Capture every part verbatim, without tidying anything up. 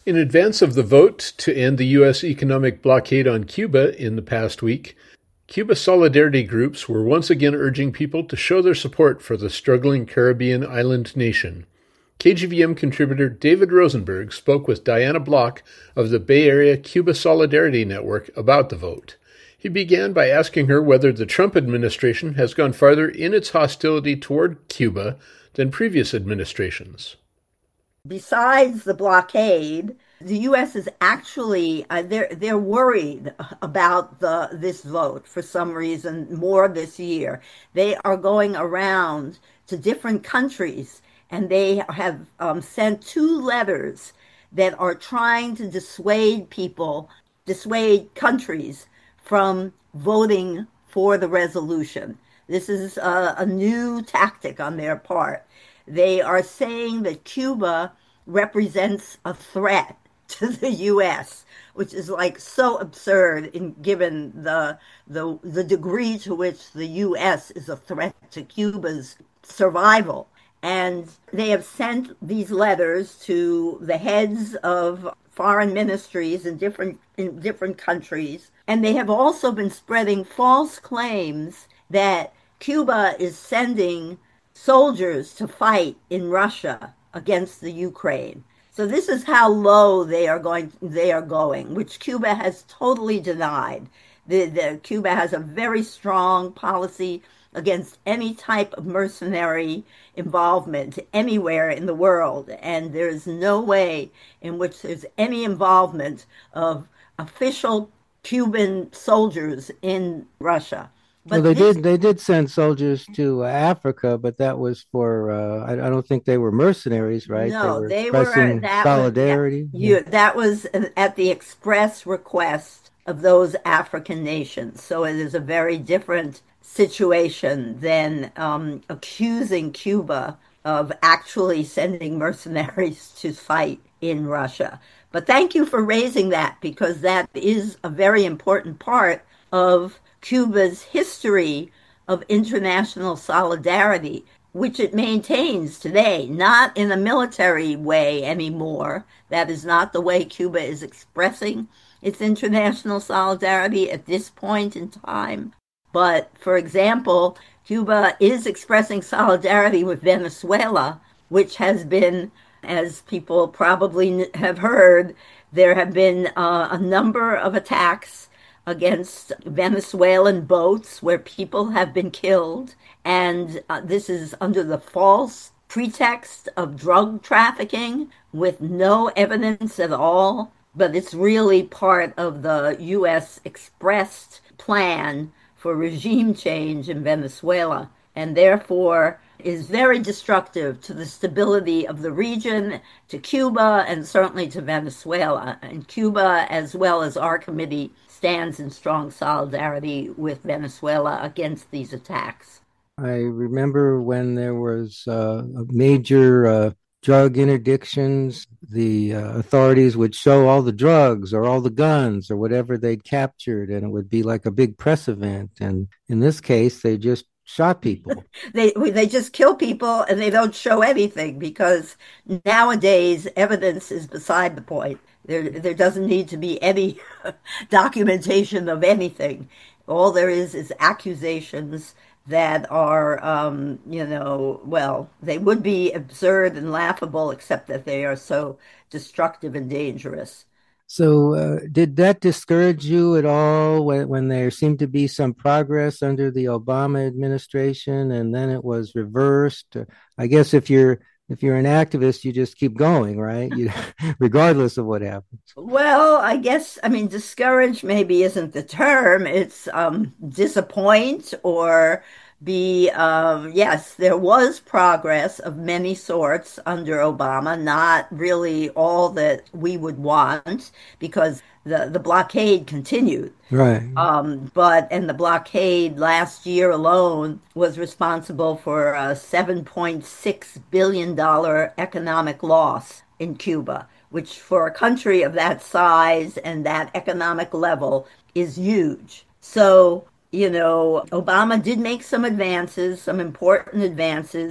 In advance of the vote to end the U S economic blockade on Cuba in the past week, Cuba solidarity groups were once again urging people to show their support for the struggling Caribbean island nation. K G V M contributor David Rosenberg spoke with Diana Block of the Bay Area Cuba Solidarity Network about the vote. He began by asking her whether the Trump administration has gone farther in its hostility toward Cuba than previous administrations. Besides the blockade, the U S is actually uh, they're they're worried about the this vote for some reason more this year. They are going around to different countries and they have um, sent two letters that are trying to dissuade people, dissuade countries from voting for the resolution. This is a, a new tactic on their part. They are saying that Cuba represents a threat to the U S, which is like so absurd in given the the the degree to which the U S is a threat to Cuba's survival. And they have sent these letters to the heads of foreign ministries in different in different countries, and they have also been spreading false claims that Cuba is sending soldiers to fight in Russia against the Ukraine. So this is how low they are going. They are going, which Cuba has totally denied. The, the Cuba has a very strong policy against any type of mercenary involvement anywhere in the world, and there's no way in which there's any involvement of official Cuban soldiers in Russia. But well, they this, did. They did send soldiers to uh, Africa, but that was for. Uh, I, I don't think they were mercenaries, right? No, they were they expressing were that solidarity. Was, that, you, that was at the express request of those African nations. So it is a very different situation than um, accusing Cuba of actually sending mercenaries to fight in Russia. But thank you for raising that, because that is a very important part of Cuba's history of international solidarity, which it maintains today, not in a military way anymore. That is not the way Cuba is expressing its international solidarity at this point in time. But, for example, Cuba is expressing solidarity with Venezuela, which has been, as people probably have heard, there have been uh, a number of attacks against Venezuelan boats where people have been killed. And uh, this is under the false pretext of drug trafficking with no evidence at all. But it's really part of the U S expressed plan for regime change in Venezuela, and therefore is very destructive to the stability of the region, to Cuba, and certainly to Venezuela. And Cuba, as well as our committee, stands in strong solidarity with Venezuela against these attacks. I remember when there was uh, a major uh, drug interdictions, the uh, authorities would show all the drugs or all the guns or whatever they'd captured, and it would be like a big press event. And in this case, they just shot people. they they just kill people and they don't show anything, because nowadays evidence is beside the point. There there doesn't need to be any documentation of anything. All there is is accusations that are, um, you know, well, they would be absurd and laughable, except that they are so destructive and dangerous. So uh, did that discourage you at all when, when there seemed to be some progress under the Obama administration and then it was reversed? I guess if you're if you're an activist, you just keep going, right? You, regardless of what happens. Well, I guess, I mean, discourage maybe isn't the term. It's um, disappoint or be, um, yes, there was progress of many sorts under Obama, not really all that we would want, because the, the blockade continued. Right. Um, but, and the blockade last year alone was responsible for a seven point six billion dollars economic loss in Cuba, which for a country of that size and that economic level is huge. So, you know, Obama did make some advances, some important advances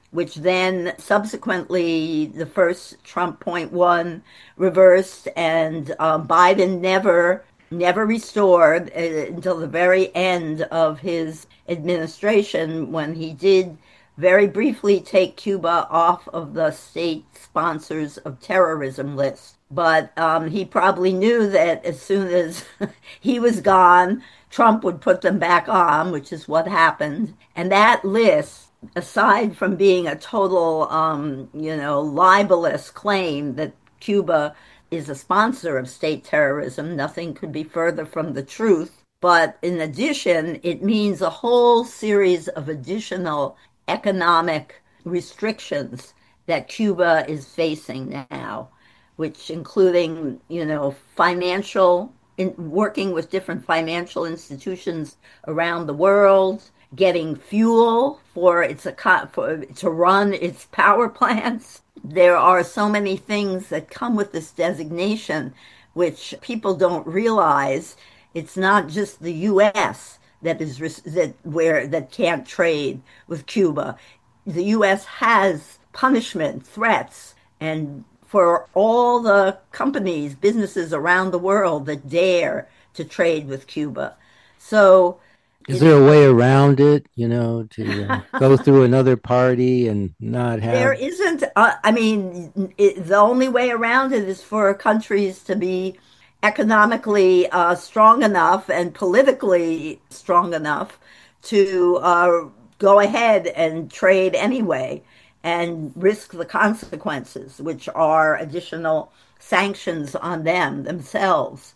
which then subsequently the first Trump point one reversed, and um, Biden never never restored uh, until the very end of his administration, when he did very briefly take Cuba off of the state sponsors of terrorism list. But um, he probably knew that as soon as he was gone, Trump would put them back on, which is what happened. And that list, aside from being a total, um, you know, libelous claim that Cuba is a sponsor of state terrorism, nothing could be further from the truth. But in addition, it means a whole series of additional economic restrictions that Cuba is facing now, which including, you know, financial, in, working with different financial institutions around the world, getting fuel for its for, to run its power plants. There are so many things that come with this designation, which people don't realize. It's not just the U S that is that where that can't trade with Cuba. The U S has punishment, threats, and for all the companies, businesses around the world that dare to trade with Cuba. So is there a way around it, you know, to uh, go through another party and not have... There isn't. Uh, I mean, it, the only way around it is for countries to be economically uh, strong enough and politically strong enough to uh, go ahead and trade anyway and risk the consequences, which are additional sanctions on them themselves.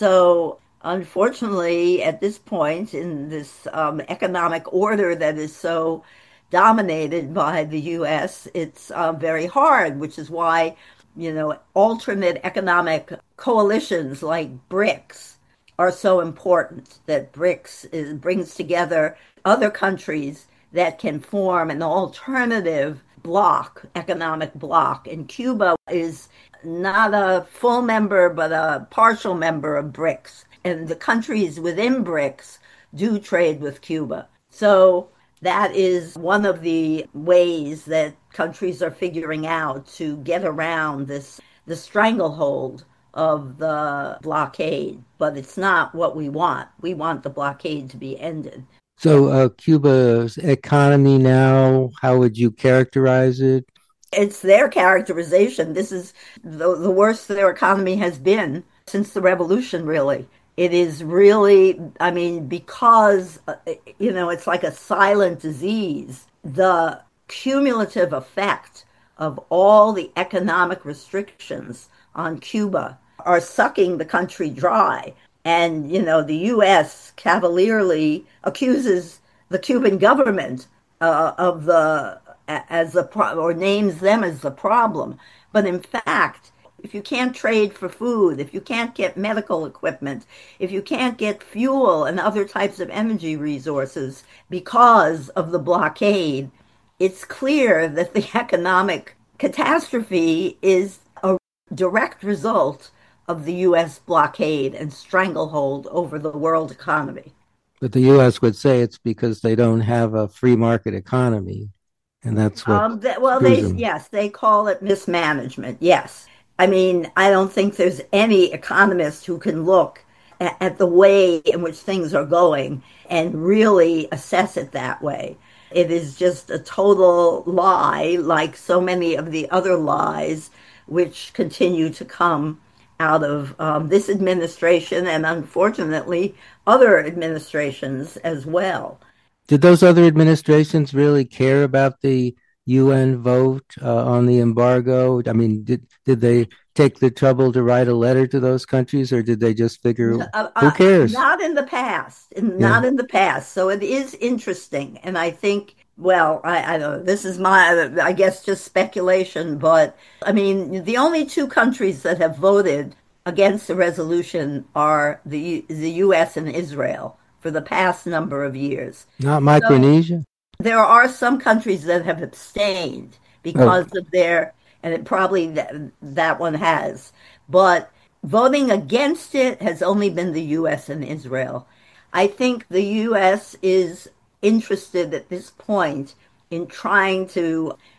So unfortunately, at this point in this um, economic order that is so dominated by the U S, it's uh, very hard, which is why, you know, alternate economic coalitions like BRICS are so important. That BRICS is, brings together other countries that can form an alternative bloc, economic bloc. And Cuba is not a full member, but a partial member of BRICS. And the countries within BRICS do trade with Cuba. So that is one of the ways that countries are figuring out to get around this the stranglehold of the blockade. But it's not what we want. We want the blockade to be ended. So uh, Cuba's economy now, how would you characterize it? It's their characterization. This is the, the worst their economy has been since the revolution, really. It is really, I mean, because, you know, it's like a silent disease. The cumulative effect of all the economic restrictions on Cuba are sucking the country dry. And, you know, the U S cavalierly accuses the Cuban government uh, of the, as the, pro- or names them as the problem. But in fact, if you can't trade for food, if you can't get medical equipment, if you can't get fuel and other types of energy resources because of the blockade, it's clear that the economic catastrophe is a direct result of the U S blockade and stranglehold over the world economy. But the U S would say it's because they don't have a free market economy. And that's what... Um, that, well, they, yes, they call it mismanagement, yes. I mean, I don't think there's any economist who can look at, at the way in which things are going and really assess it that way. It is just a total lie, like so many of the other lies which continue to come out of um, this administration and, unfortunately, other administrations as well. Did those other administrations really care about the U N vote uh, on the embargo? I mean, did did they take the trouble to write a letter to those countries, or did they just figure, uh, who cares? Uh, not in the past, not yeah. in the past. So it is interesting, and I think, well, I, I don't know, this is my, I guess, just speculation, but I mean, the only two countries that have voted against the resolution are the the U S and Israel for the past number of years. Not Micronesia? So, there are some countries that have abstained because oh. of their, and it probably that, that one has, but voting against it has only been the U S and Israel. I think the U S is interested at this point in trying to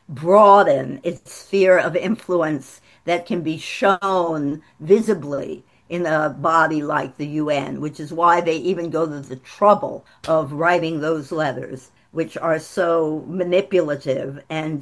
broaden its sphere of influence that can be shown visibly in a body like the U N, which is why they even go to the trouble of writing those letters, which are so manipulative and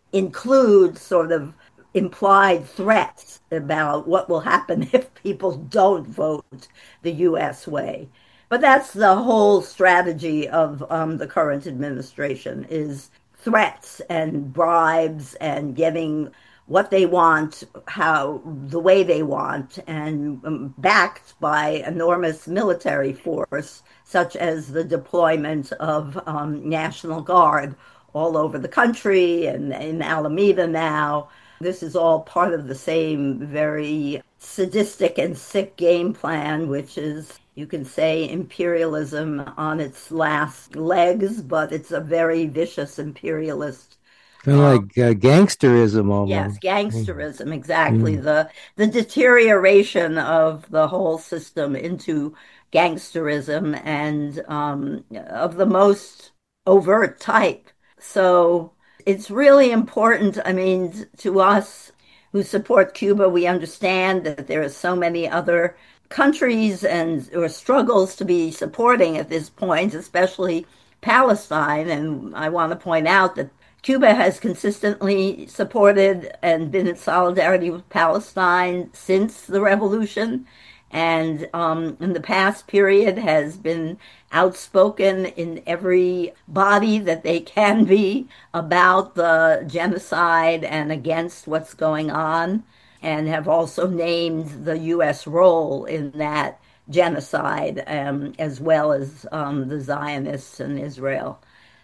include sort of implied threats about what will happen if people don't vote the U S way. But that's the whole strategy of um, the current administration is threats and bribes and getting what they want, how the way they want, and um, backed by enormous military force, such as the deployment of um, National Guard all over the country and in Alameda now. This is all part of the same very sadistic and sick game plan, which is, you can say, imperialism on its last legs, but it's a very vicious imperialist. Kind of um, like uh, gangsterism almost. Yes, gangsterism, exactly. Mm. The the deterioration of the whole system into gangsterism and um, of the most overt type. So it's really important. I mean, to us who support Cuba, we understand that there are so many other countries and or struggles to be supporting at this point, especially Palestine. And I want to point out that Cuba has consistently supported and been in solidarity with Palestine since the revolution, and um, in the past period has been outspoken in every body that they can be about the genocide and against what's going on, and have also named the U S role in that genocide, um, as well as um, the Zionists in Israel.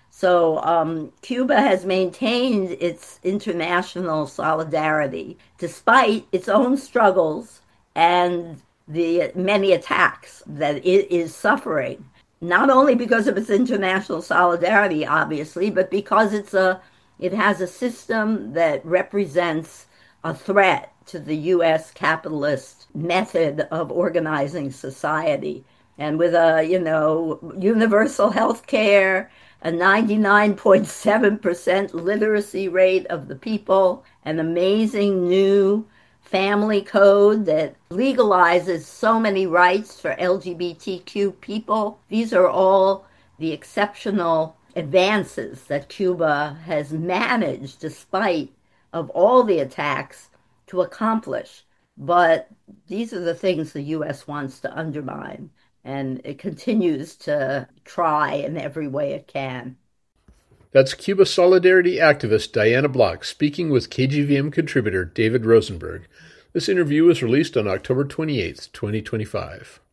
So um, Cuba has maintained its international solidarity despite its own struggles and the many attacks that it is suffering, not only because of its international solidarity, obviously, but because it's a it has a system that represents a threat to the U S capitalist method of organizing society. And with a, you know, universal health care, a ninety-nine point seven percent literacy rate of the people, an amazing new family code that legalizes so many rights for L G B T Q people. These are all the exceptional advances that Cuba has managed, despite of all the attacks, to accomplish. But these are the things the U S wants to undermine, and it continues to try in every way it can. That's Cuba Solidarity activist Diana Block speaking with K G V M contributor David Rosenberg. This interview was released on October twenty-eighth, twenty twenty-five.